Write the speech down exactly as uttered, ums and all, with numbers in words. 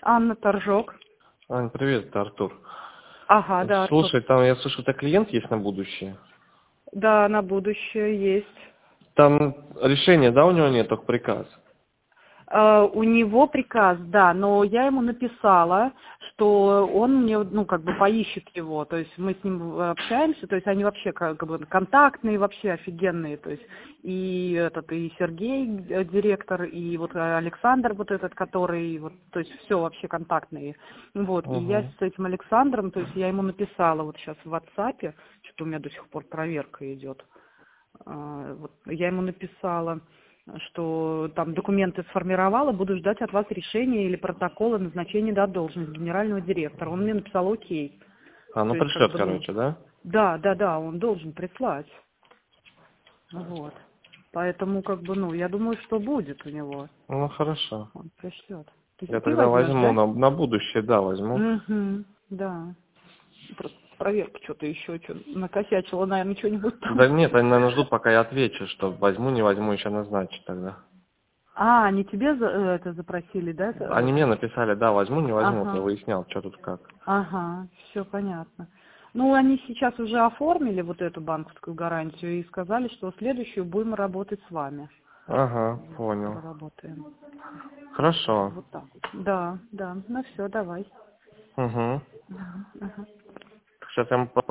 Анна Торжок. Ань, привет, это Артур. Ага, да, Артур. Слушай, там я слышу, это клиент есть на будущее? Да, на будущее есть. Там решение, да, у него нет, только приказ? Uh, у него приказ, да, но я ему написала, что он мне, ну, как бы поищет его, то есть мы с ним общаемся, то есть они вообще как бы контактные, вообще офигенные, то есть и этот, и Сергей, директор, и вот Александр вот этот, который, вот, то есть все вообще контактные, вот, и я Угу. с этим Александром, то есть я ему написала вот сейчас в WhatsApp, что у меня до сих пор проверка идет, uh, вот, я ему написала, что там документы сформировала, буду ждать от вас решения или протокола назначения до должности генерального директора. Он мне написал окей. А, ну То есть, как пришлет, бы, ну, короче, да? да, да, да, он должен прислать. Вот. Поэтому, как бы, ну, я думаю, что будет у него. Ну, хорошо. Он пришлет. Ты, Я ты тогда возьмешь, возьму, да? на, на будущее, да, возьму. Угу, да. Просто проверка что-то еще, что накосячила, наверное, что-нибудь там. Да нет, они, наверное, ждут, пока я отвечу, что возьму, не возьму, еще назначить тогда. А, они тебе за, это запросили, да? Они мне написали, да, возьму, не возьму, вот я Ага. выяснял, что тут как. Ага, все понятно. Ну, они сейчас уже оформили вот эту банковскую гарантию и сказали, что следующую будем работать с вами. Ага, Вот, понял. проработаем. Хорошо. Вот так вот. Да, да. Ну все, давай. Угу. Мгм, ага. Сейчас я ему